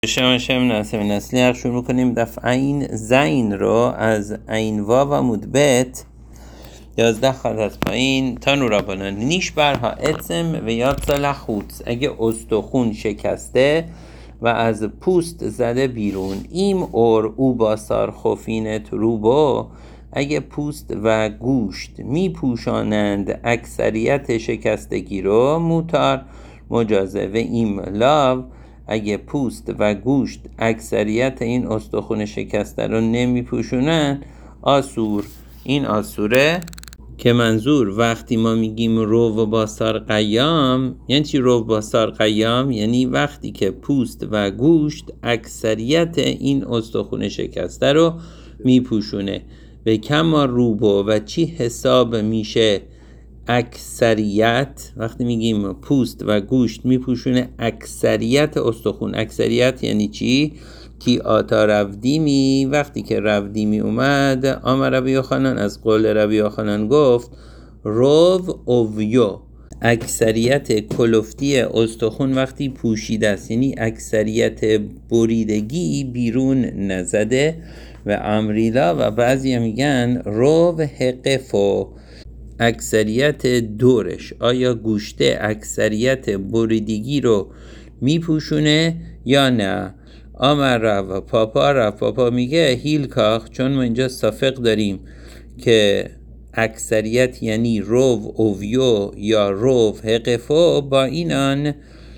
شما ناصر نسلی شروع میکنیم دفع عین زین رو از عین واو و مدبت 11 خط از پایین تا نورابانان نیش برها اتم و یاد لخوت اگه استخون شکسته و از پوست زده بیرون ایم او باسار خفینت روبو اگه پوست و گوشت میپوشانند اکثریت شکستگی رو موتار مجازه و ایم لاو اگه پوست و گوشت اکثریت این استخون شکسته رو نمیپوشونن آسور. این آسوره که منظور وقتی ما میگیم رو و باسار قیام یعنی چی؟ رو و باسار قیام یعنی وقتی که پوست و گوشت اکثریت این استخون شکسته رو میپوشونه. به کما روبو و چی حساب میشه اکثریت؟ وقتی میگیم پوست و گوشت میپوشونه اکثریت استخون، اکثریت یعنی چی؟ کی آتا رودیمی، وقتی که رودیمی اومد آمر ربی یوحنان از قول ربی یوحنان گفت رو اویو، اکثریت کلفتی استخون وقتی پوشیده است یعنی اکثریت بریدگی بیرون نزده. و امریلا و بعضی میگن رو حقفو، اکثریت دورش. آیا گوشته اکثریت بریدگی رو میپوشونه یا نه؟ آمر رو پاپا میگه هیل کاخ، چون ما اینجا صافق داریم که اکثریت یعنی رو اویو یا رو حقفو، با اینان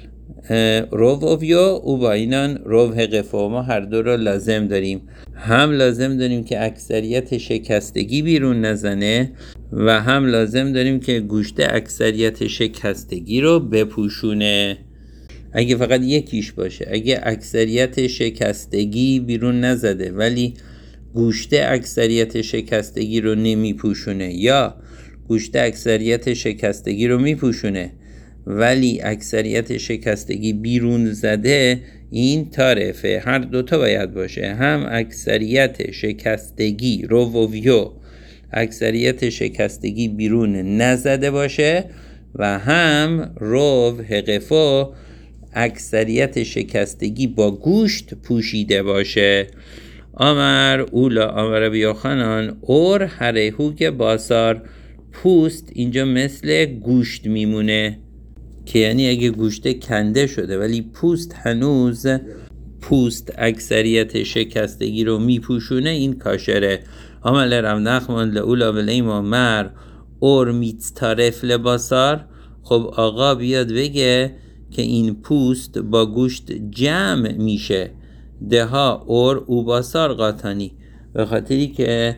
رو اویو او با اینان رو حقفو، ما هر دو رو لازم داریم. هم لازم داریم که اکثریت شکستگی بیرون نزنه و هم لازم داریم که گوشته اکثریت شکستگی رو بپوشونه. اگه فقط یکیش باشه، اگه اکثریت شکستگی بیرون نزده ولی گوشته اکثریت شکستگی رو نمیپوشونه یا گوشته اکثریت شکستگی رو میپوشونه ولی اکثریت شکستگی بیرون زده، این طرفه هر دوتا باید باشه. هم اکثریت شکستگی رو اکثریت شکستگی بیرون نزده باشه و هم رو حقفو اکثریت شکستگی با گوشت پوشیده باشه. آمر اولا آمر ربی یوحنان اور هرهو که باسار، پوست اینجا مثل گوشت میمونه که یعنی اگه گوشته کنده شده ولی پوست هنوز پوست اکثریت شکستگی رو میپوشونه، این کاشره. عمل رمنخمان لعولا ولیما مر اور میتطرف لباسار. خب آقا بیاد بگه که این پوست با گوشت جمع میشه. دها اور او باسار قاطانی، به خاطری که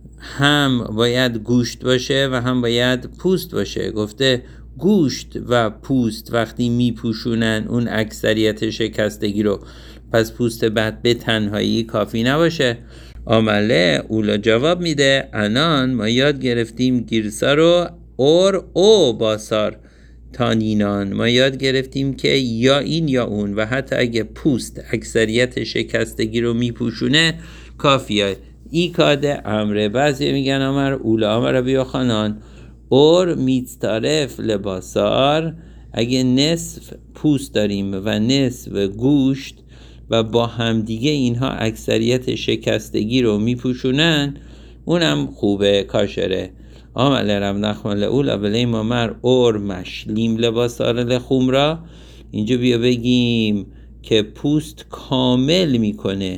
هم باید گوشت باشه و هم باید پوست باشه. گفته گوشت و پوست وقتی میپوشونن اون اکثریت شکستگی رو، پس پوست بعد به تنهایی کافی نباشه. عمله اولا جواب میده انان ما یاد گرفتیم گیرسا رو اور او باسار تانینان، ما یاد گرفتیم که یا این یا اون و حتی اگه پوست اکثریت شکستگی رو میپوشونه کافیه. ای کاده امره. بعضی میگن امر اولا امر ربی یوحنان اور میتطرف لباسار، اگه نصف پوست داریم و نصف گوشت و با همدیگه اینها اکثریت شکستگی رو میپوشونن، اونم خوبه، کاشره. عمل رم نخمال اولا ولی ما مر اور مشلیم لباسار لخومرا، اینجا بیا بگیم که پوست کامل میکنه،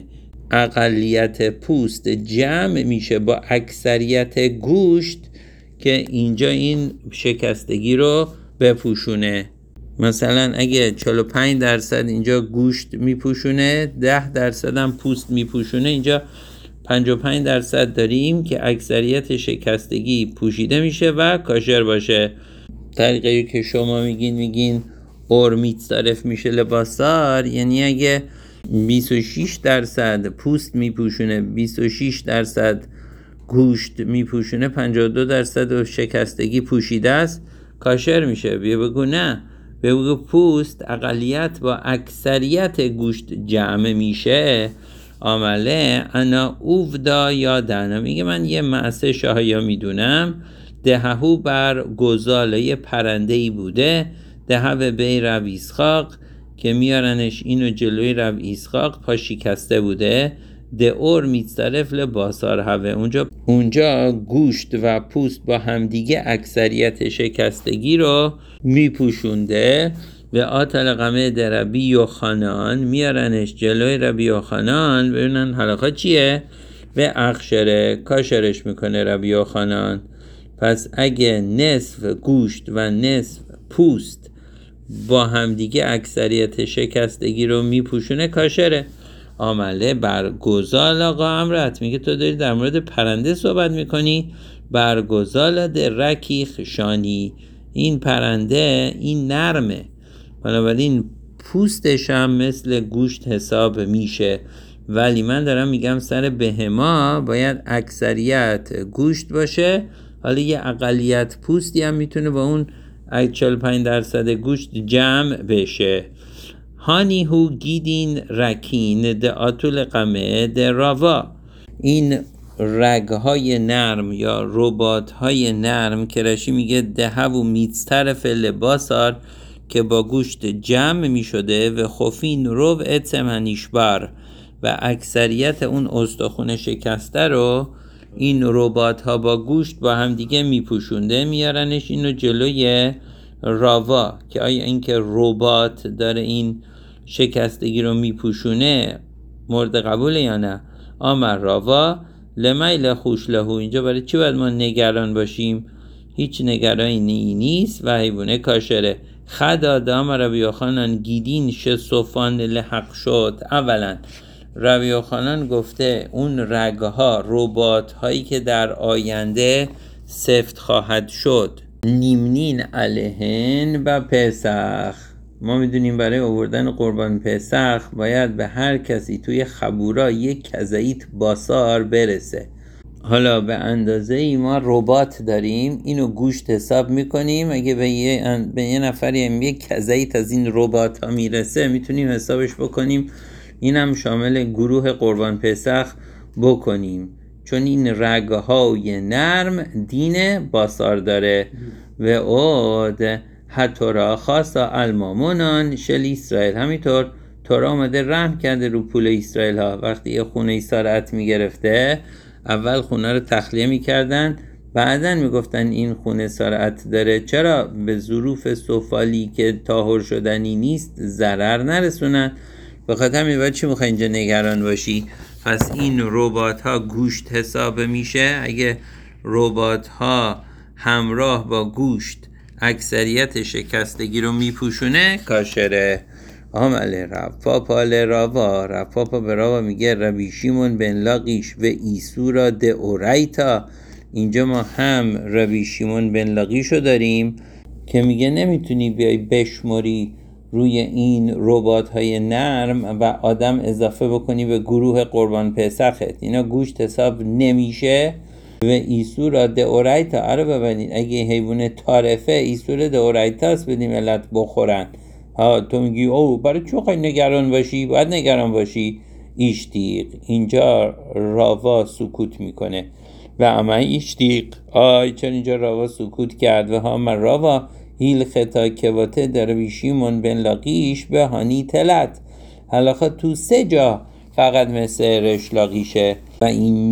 اقلیت پوست جمع میشه با اکثریت گوشت که اینجا این شکستگی رو بپوشونه. مثلا اگه 45% اینجا گوشت میپوشونه، 10% هم پوست میپوشونه، اینجا 55% داریم که اکثریت شکستگی پوشیده میشه و کاشر باشه. طریقی که شما میگین اور میتطرف میشه لباسار، یعنی اگه 26% پوست میپوشونه، 26% گوشت میپوشونه، 52% شکستگی پوشیده است، کاشر میشه. بیا بگو نه، بگو پوست اقلیت با اکثریت گوشت جمع میشه. عمله انا اوفدا یادن، میگه من یه معسه شاهیا میدونم، دههو بر گزاله پرندهی بوده، دهه به بی رویسخاق که میارنش اینو جلوی رب ایسحاق پا شکسته بوده. دئور میتصرف لباسار هوه، اونجا گوشت و پوست با همدیگه اکثریت شکستگی رو میپوشونده. و آتل قمه در ربی یوحنان، میارنش جلوی ربی یوحنان ببینن حلقه چیه؟ و اخشره، کاشرش میکنه ربی یوحنان. پس اگه نصف گوشت و نصف پوست با همدیگه اکثریت شکستگی رو میپوشونه کاشره. عمله برگزال آقا امرت، میگه تو داری در مورد پرنده صحبت میکنی. برگزال در رکیخ شانی، این پرنده این نرمه، بنابراین پوستش هم مثل گوشت حساب میشه. ولی من دارم میگم سر بهما باید اکثریت گوشت باشه، حالا یه اقلیت پوستی هم میتونه با اون 45% گوشت جمع بشه. هانی هو گیدین رکین ده آتول قمه ده راوا، این رگهای نرم یا رباطهای نرم که رشی میگه ده و میتطرف لباسار که با گوشت جمع میشده و خفین رو اتمنیشبر، و اکثریت اون استخون شکسته رو این رباط ها با گوشت با هم دیگه میپوشونده، میارنش اینو جلوی راوا که آیا اینکه رباط داره این شکستگی رو میپوشونه مورد قبوله یا نه. آمر راوا لمیل خوش لهو، اینجا برای چی باید ما نگران باشیم؟ هیچ نگرانی نیست و حیوانه کاشره. خدا دام ربی یوحنان گیدین شصفان لحق شد. اولا ربی یوحنان گفته اون رگها رباط هایی که در آینده سفت خواهد شد نیمنین علیهن و پسخ. ما میدونیم برای آوردن قربان پسخ باید به هر کسی توی خبورا یک کزایت باسار برسه. حالا به اندازه ای ما رباط داریم، اینو گوشت حساب میکنیم، اگه به یه نفری یک کزایت از این رباط ها میرسه میتونیم حسابش بکنیم، اینم شامل گروه قربان پسخ بکنیم، چون این رگهای نرم دین باسار داره. و اود حتورا خاصا المامونان شل اسرائیل، همینطور تورا آمده رحم کرده رو پول اسرائیل ها. وقتی یه خونه سارت میگرفته اول خونه رو تخلیه میکردن، بعدن میگفتن این خونه سارت داره، چرا به ظروف سفالی که طاهر شدنی نیست ضرر نرسونن. بخاطر همین باید چی میخوای اینجا نگران باشی؟ پس این رباط ها گوشت حساب میشه. اگه رباط ها همراه با گوشت اکثریت شکستگی رو میپوشونه کاشره. عمله رفاپا لراوا، رفاپا به راوا میگه ربی شیمون بن لاقیش و ایسورا ده اوریتا. اینجا ما هم ربی شیمون بن لاقیشو داریم که میگه نمیتونی بیای بشماری روی این رباط های نرم و آدم اضافه بکنی به گروه قربان پسخت، اینا گوشت حساب نمیشه. و ایسورا ده اوریتا، آره ببینید اگه حیوان طارفه ایسور ده اوریتا است بدیم ملت بخورن. ها تو میگی او برای چی خواهی نگران باشی؟ باید نگران باشی. ایشتیق، اینجا راوا سکوت میکنه و اما ایشتیق چون اینجا راوا سکوت کرد. و ها من راوا هیل خطا کواته در بیشیمون بن لاقیش به هانی تلت، حلاخا تو 3 جا فقط مثل رشلاقیشه و این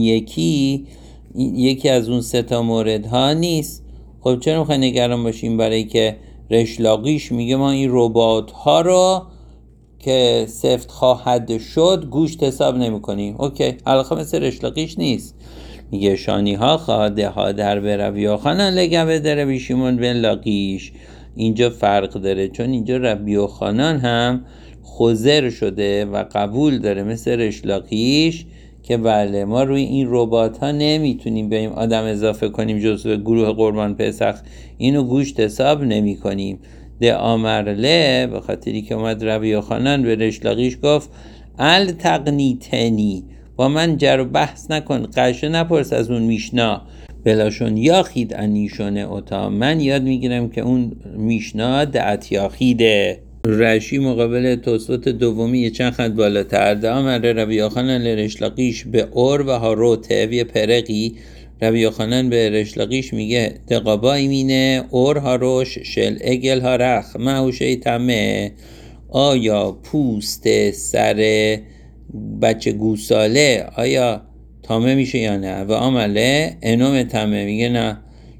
یکی از اون 3 مورد ها نیست. خب چرا میخوای نگران باشیم؟ برای که رشلاقیش میگه ما این رباط ها رو که سفت خواهد شد گوشت حساب نمی کنیم. اوکی، حلاخا مثل رشلاقیش نیست. میگه شانی ها خواهده ها در به ربی یوحنان لگوه در ربی شیمون بن لاقیش. اینجا فرق داره، چون اینجا ربی یوحنان هم خضر شده و قبول داره مثل رشلاقیش که بله ما روی این رباط ها نمیتونیم بریم آدم اضافه کنیم جزو گروه قربان پسخ، اینو گوشت حساب نمی کنیم. ده آمرله به خاطری که اومد ربی یوحنان به رشلاقیش گفت ال تقنیتنی، با من جر و بحث نکن، قشه نپرس از اون میشنا بلاشون یاخید انیشونه اوتا، من یاد میگیرم که اون میشنا دعت یاخیده. رشی مقابل توسط دومی یه چند خط بالاتر. ده آمره ربی یوحنان لرشلاقیش به اور و هاروته و پرقی. ربی یوحنان به رشلاقیش میگه دقابا ایمینه اور هاروش شل اگل هارخ محوشه تمه. آیا پوست سر بچه گوساله آیا تامه میشه یا نه؟ و عمله اینو متمه، میگه نه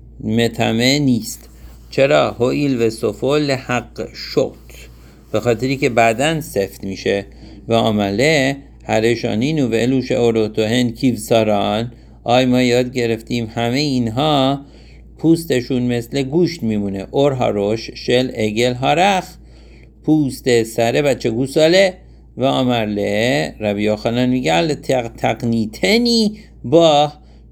متمه نیست. چرا؟ هویل و سفل حق شد، به خاطری که بعدن سفت میشه. و عمله هرشانینو و الوش اوروتوهن کیو ساران، ما یاد گرفتیم همه اینها پوستشون مثل گوشت میمونه. هاروش شل اگل هارخ، پوست سر بچه گوساله. و عمله ربی یوحنان میگه تقنیتنی، با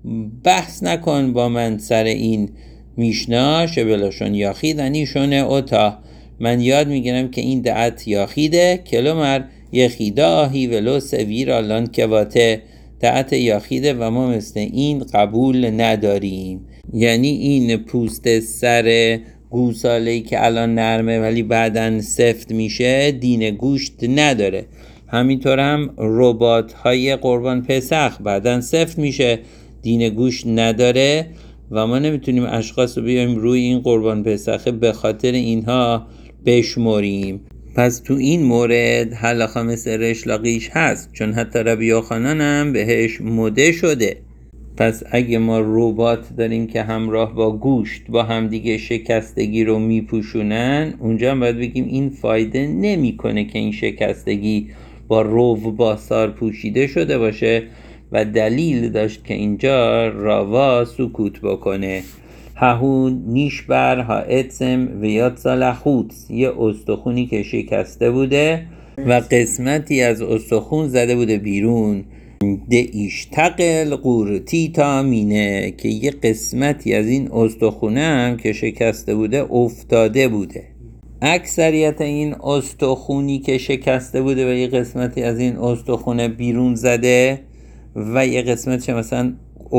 بحث نکن با من سر این میشنا، شبلاشون یاخیدنی شونه اوتا، من یاد میگیرم که این دعت یاخیده، کلومر یخیده آهی ولو سویر آلان کواته، دعت یاخیده و ما مثل این قبول نداریم. یعنی این پوست سر گوساله‌ای که الان نرمه ولی بعدن سفت میشه دین گوشت نداره. همینطور هم ربات های قربان پسخ بعدن سفت میشه، دین گوشت نداره و ما نمیتونیم اشخاص رو بیایم روی این قربان پسخه به خاطر اینها بشمریم. پس تو این مورد حلاخا مثل رشلاقیش هست، چون حتی ربی یوحنان هم بهش مده شده. پس اگه ما ربات داریم که همراه با گوشت با همدیگه شکستگی رو میپوشونن، اونجا هم باید بگیم این فایده نمیکنه که این شکستگی با باسار پوشیده شده باشه و دلیل داشت که اینجا راوا سکوت بکنه. ههون نیشبر ها اتسم و یادسا لخوت، یه استخونی که شکسته بوده و قسمتی از استخون زده بوده بیرون. ده ایشتقل قورتی تا مینه، که یه قسمتی از این استخونه هم که شکسته بوده افتاده بوده. اکثریت این استخونی که شکسته بوده و یه قسمتی از این استخونه بیرون زده و یه قسمتش مثلا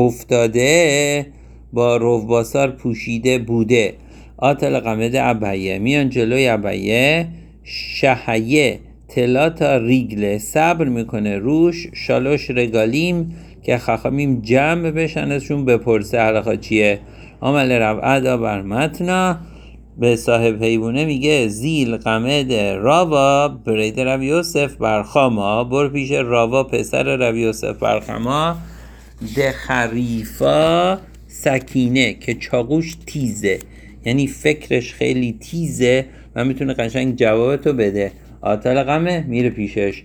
افتاده با روباسار پوشیده بوده. آتل قمد عبیه، میان جلوی عبیه، شهیه تلاتا ریگله، صبر میکنه روش، شالوش رگالیم که خخامیم جمع بشن ازشون بپرسه حلاخا چیه. عمل ربعدا بر متنا، به صاحب حیبونه میگه زیل قمد راوا برید ربی یوسف برخاما، بر پیش راوا پسر ربی یوسف برخاما، ده خریفا سکینه، که چاقوش تیزه، یعنی فکرش خیلی تیزه و میتونه قشنگ جوابتو بده. آتل قمه میره پیشش،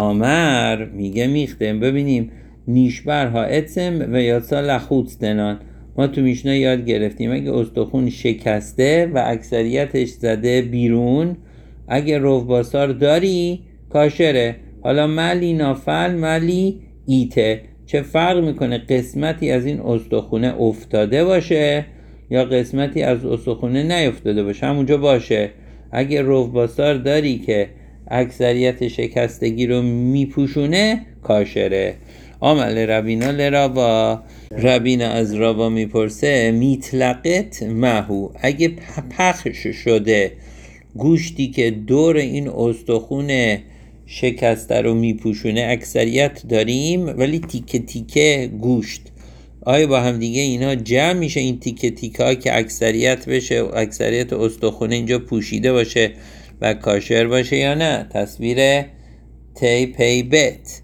آمر میگه میختم. ببینیم نیشبرها اتسم و یادسا لخوت دنان، ما تو میشنا یاد گرفتیم اگه استخون شکسته و اکثریتش زده بیرون، اگه روباسار داری کاشره. حالا ملی نافل ملی ایته، چه فرق میکنه قسمتی از این استخونه افتاده باشه یا قسمتی از استخونه نیفتاده باشه، همونجا باشه. اگه روباسار داری که اکثریت شکستگی رو میپوشونه کاشره. عمل ربینا لرابا، ربینا از رابا میپرسه میتلقت مهو، اگه پخش شده گوشتی که دور این استخون شکسته رو میپوشونه، اکثریت داریم ولی تیکه تیکه گوشت، آیا با هم دیگه اینا جمع میشه این تیکه تیکه ها که اکثریت بشه و اکثریت استخونه اینجا پوشیده باشه و کاشر باشه یا نه؟ تصویر تی پی بت.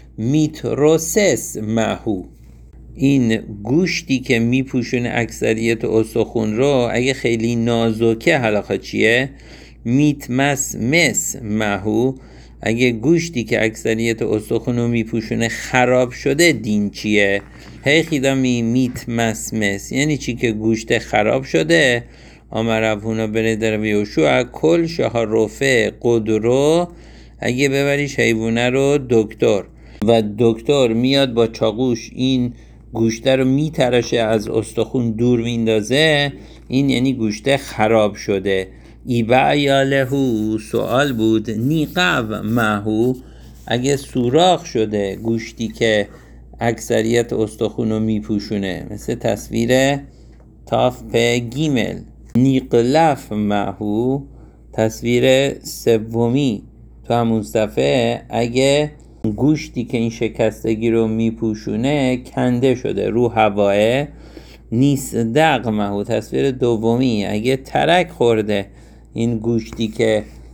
میتروسس مهو، این گوشتی که میپوشونه اکثریت استخون رو اگه خیلی نازکه حلاخا چیه؟ میتمس مهو، اگه گوشتی که اکثریت استخون رو میپوشونه خراب شده دین چیه؟ هی خیدامی میتمس یعنی چی؟ که گوشت خراب شده. آمرفونا بره در ویوشو کل شهر رفه قدرو، اگه ببریش حیوانه رو دکتر و دکتر میاد با چاقوش این گوشته رو میتراشه از استخون دور میندازه، این یعنی گوشته خراب شده. ایبع یالهو، سوال بود نیقب مهو، اگه سوراخ شده گوشتی که اکثریت استخون رو میپوشونه، مثل تصویر تاف په گیمل. نیقلف مهو، تصویر سومی تو همون صفحه، اگه گوشتی که این شکستگی رو میپوشونه کنده شده رو هواه. نیس دق مهو، تصویر دومی، اگه ترک خورده این گوشتی که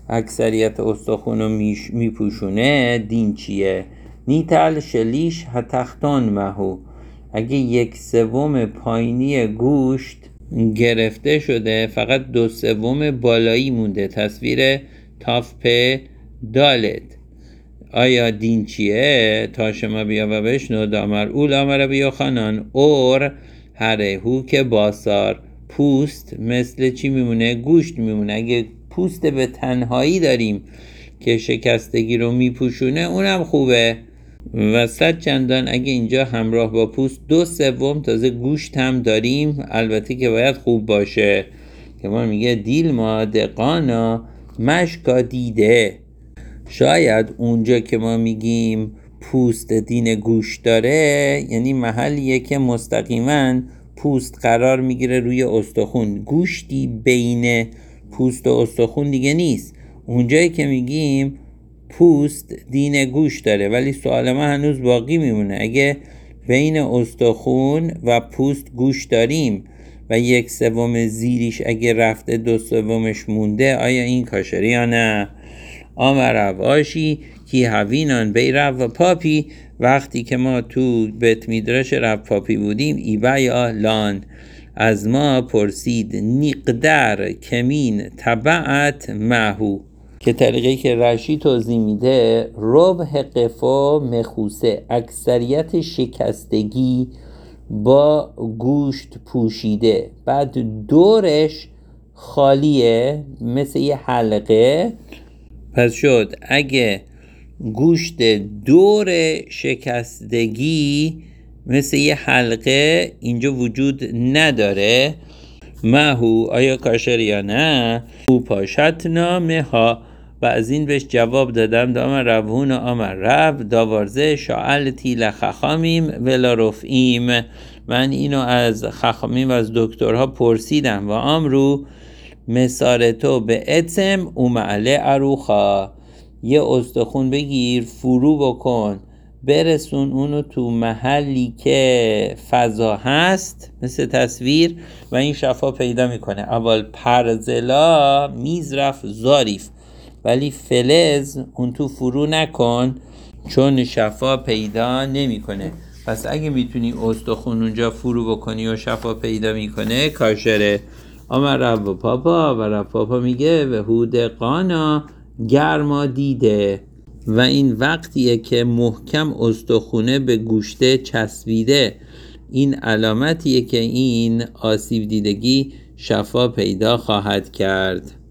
اکثریت استخون رو میپوشونه دین چیه؟ نیتل شلیش هتختان مهو، اگه 1/3 پایینی گوشت گرفته شده فقط 2/3 بالایی مونده. تصویر تاف دالت. آیا دین چیه؟ تاشما بیا و بشنو دامر اول آمر بیا خانان اور هره هو که باسار، پوست مثل چی میمونه؟ گوشت میمونه. اگه پوست به تنهایی داریم که شکستگی رو میپوشونه اونم خوبه، و 100 چندان اگه اینجا همراه با پوست 2/3 تازه گوشت هم داریم، البته که باید خوب باشه. که ما میگه دیل ما دقانا مشکا دیده. شاید اونجا که ما میگیم پوست دین گوشت داره یعنی محلیه که مستقیما پوست قرار میگیره روی استخون، گوشتی بین پوست و استخون دیگه نیست. اونجایی که میگیم پوست دین گوشت داره، ولی سوال ما هنوز باقی میمونه، اگه بین استخون و پوست گوشت داریم و 1/3 زیریش اگه رفته 2/3 مونده، آیا این کاشره یا نه؟ آمر رواشی کی هوینان بی رو پاپی، وقتی که ما تو بیت میدرش رو پاپی بودیم ایبایا لان از ما پرسید نیقدر کمین تبعت محو، که طریقی که رشی توضیح میده ربح قفا مخوسه، اکثریت شکستگی با گوشت پوشیده، بعد دورش خالیه مثل یه حلقه. پس شد اگه گوشت دور شکستگی مثل یه حلقه اینجا وجود نداره، مهو آیا کاشر یا نه؟ او پاشت نامه ها، و از این بهش جواب دادم دام روون و آمر رب داورزه شاعلتی لخخامیم ولا رفعیم، من اینو از خخامیم و از دکترها پرسیدم و امرو مسارتو به اتم اومعله اروخا، یه استخون بگیر فرو بکن برسون اونو تو محلی که فضا هست مثل تصویر و این شفا پیدا میکنه. اول پرزلا میزرف زاریف، ولی فلز اون تو فرو نکن چون شفا پیدا نمیکنه. پس اگه میتونی استخون اونجا فرو بکنی و شفا پیدا میکنه کاشره. آمر رب پاپا، و رب پاپا میگه و هود قانا گرما دیده، و این وقتیه که محکم استخونه به گوشته چسبیده، این علامتیه که این آسیب دیدگی شفا پیدا خواهد کرد.